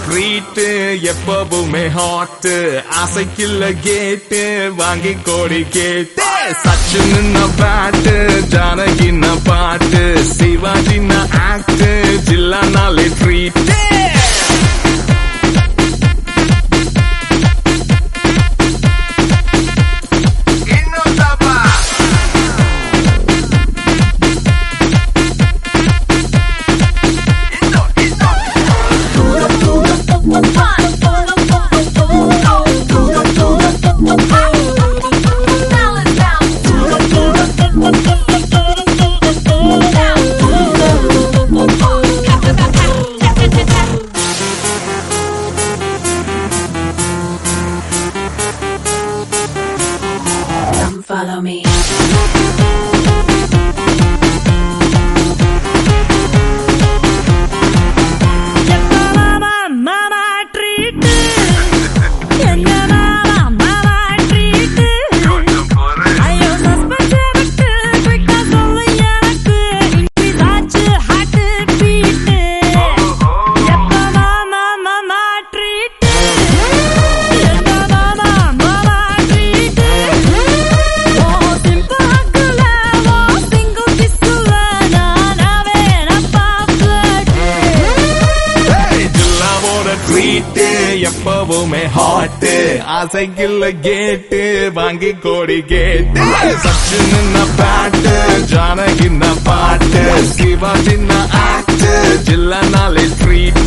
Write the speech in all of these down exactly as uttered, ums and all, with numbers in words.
Treat எப்பவுமே hot ஆசைக்குள்ள கேட்டு வாங்கி கோடி கேட்டு சச்சின் பேட்டு ஜானகி பாட்டு சிவாஜி ஆக்ட் ஜில்லானாலே ட்ரீட் Follow me. எப்பவுமே ஹாட் ஆசைக்குள்ள கேட்டு வாங்கி கோடி கேட்டு சச்சின் பேட்டு ஜானகி பாட்டு சிவாஜி ஆக்ட் ஜில்லானாலே ட்ரீட்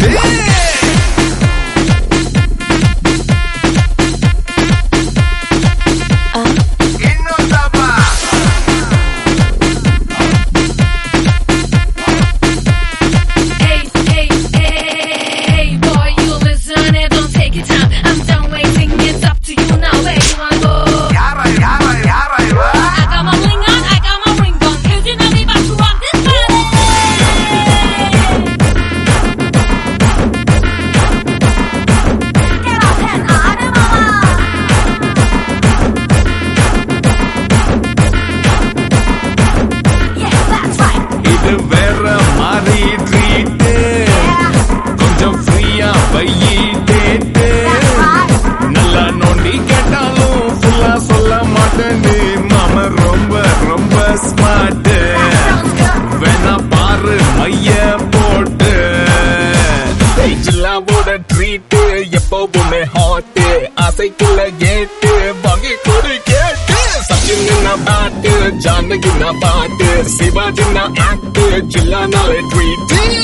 நல்லா நோண்டி கேட்டாலும் ஃபுல்லா சொல்ல மாட்டேன்னு மாம ரொம்ப ரொம்ப ஸ்மார்ட் வேணா பாரு மைய போட்டு ஜில்லாவோட ட்ரீட் எப்பவுமே ஹாட் ஆசைக்குள்ள கேட்டு வாங்கி கொடு கேட்டு சச்சின் பாட்டு ஜானகி பாட்டு சிவாஜி ஆக்ட் ஜில்லானாலே ட்ரீட்